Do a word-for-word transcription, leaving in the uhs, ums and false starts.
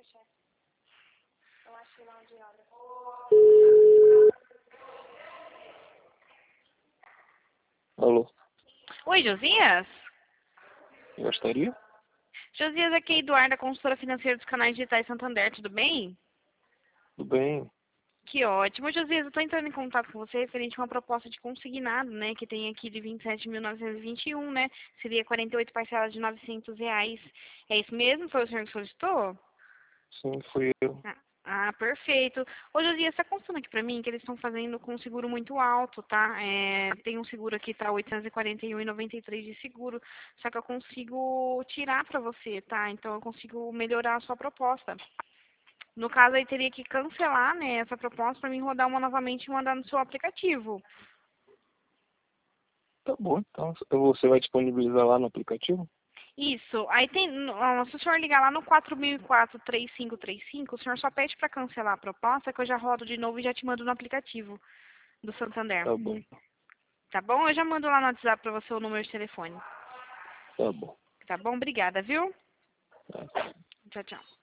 chefe. Eu achei lá onde olha. Alô, Oi, Josias? gostaria? Josias, aqui é Eduarda, consultora financeira dos canais digitais Santander, tudo bem? Tudo bem? Que ótimo. Josias, eu estou entrando em contato com você referente a uma proposta de consignado, né, que tem aqui de vinte e sete mil novecentos e vinte e um, né, seria quarenta e oito parcelas de novecentos reais. É isso mesmo? Foi o senhor que solicitou? Sim, fui eu. Ah, ah, perfeito. Ô, Josias, está constando aqui para mim que eles estão fazendo com um seguro muito alto, tá? É, tem um seguro aqui, tá oitocentos e quarenta e um reais e noventa e três centavos de seguro, só que eu consigo tirar para você, tá? Então eu consigo melhorar a sua proposta. No caso, aí teria que cancelar, né, essa proposta para mim rodar uma novamente e mandar no seu aplicativo. Tá bom, então. Você vai disponibilizar lá no aplicativo? Isso. Aí tem, no- ah, se o senhor ligar lá no quatro mil e quatro, três cinco três cinco, o senhor só pede para cancelar a proposta que eu já rodo de novo e já te mando no aplicativo do Santander. Tá bom, Tá bom? Eu já mando lá no WhatsApp para você o número de telefone. tá bom. Tá bom? Obrigada, viu? Tá. Tchau, tchau.